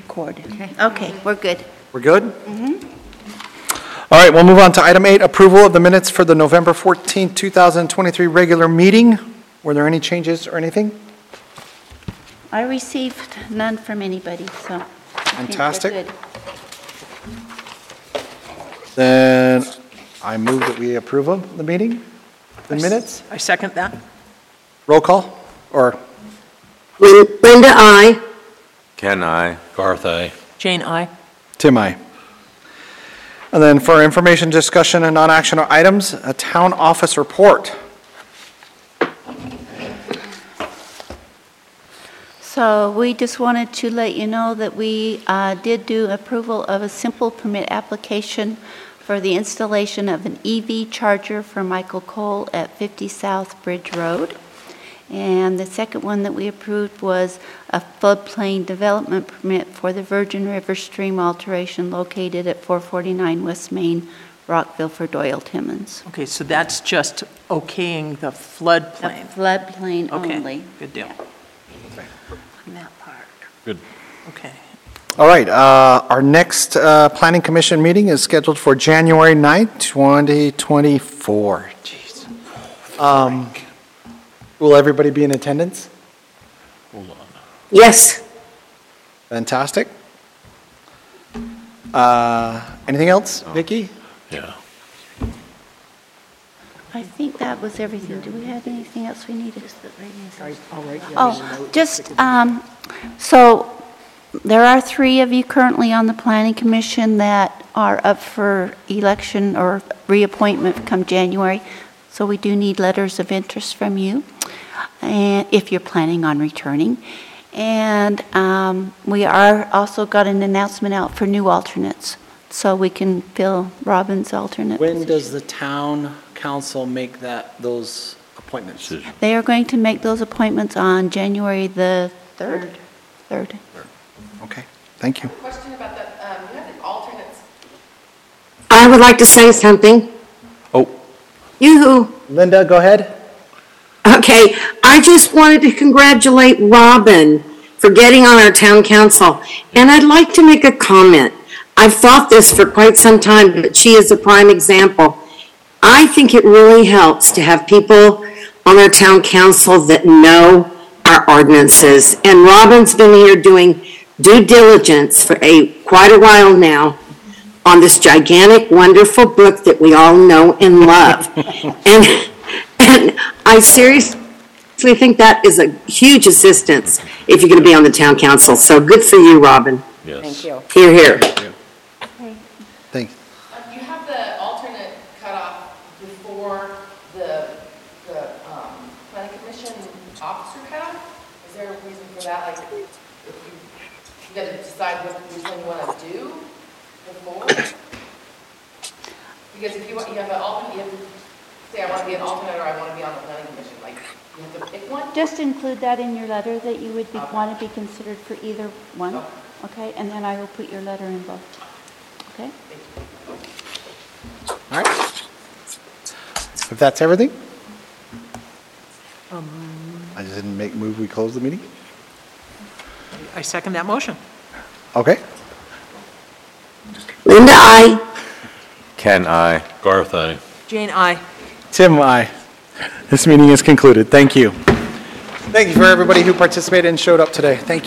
record. Okay, we're good. We're good? All right, we'll move on to item 8, approval of the minutes for the November 14, 2023 regular meeting. Were there any changes or anything? I received none from anybody, so. I think we're Fantastic. good. Then I move that we approve of the meeting, the minutes. I second that. Roll call, or Linda, I. Ken, I. Garth, aye. Jane, I. Tim, I. And then for information, discussion, and non-action items, a town office report. So we just wanted to let you know that we did do approval of a simple permit application for the installation of an EV charger for Michael Cole at 50 South Bridge Road. And the second one that we approved was a floodplain development permit for the Virgin River stream alteration located at 449 West Main, Rockville for Doyle Timmons. Okay, so that's just okaying the floodplain. Floodplain Okay, only. good deal. Yeah. On that part. Good. Okay. All right, our next Planning Commission meeting is scheduled for January 9th, 2024. Jeez. Will everybody be in attendance? Hold on. Yes. Fantastic. Anything else, Vicki? Yeah. I think that was everything. Do we have anything else we needed? Oh, just, so there are 3 of you currently on the Planning Commission that are up for election or reappointment come January. So we do need letters of interest from you, and if you're planning on returning. And we are also got an announcement out for new alternates, so we can fill Robin's alternate. When does the town council make those appointments? Decision. They are going to make those appointments on January the 3rd. Okay, thank you. Question about that, you have the alternates. I would like to say something. Oh, Yoo-hoo. Linda, go ahead. Okay, I just wanted to congratulate Robin for getting on our town council. And I'd like to make a comment. I've thought this for quite some time, but she is a prime example. I think it really helps to have people on our town council that know our ordinances. And Robin's been here doing due diligence for quite a while now on this gigantic, wonderful book that we all know and love. And I seriously think that is a huge assistance if you're going to be on the town council. So good for you, Robin. Yes. Thank you. Hear, hear. Thanks. You have the alternate cutoff before the planning commission officer cutoff? Is there a reason for that? Like, if you got to decide which one you want to do before? Because if you have an alternate, you have to say, I want to be an alternate or I want to be on the planning commission. Like, you have to pick one? Just include that in your letter that you would want to be considered for either one, okay? And then I will put your letter in both, okay? All right. If that's everything? I just didn't move, we close the meeting? I second that motion. Okay. Linda, I. Ken, I. Garth, aye. Jane, I. Tim, aye. This meeting is concluded. Thank you. Thank you for everybody who participated and showed up today. Thank you.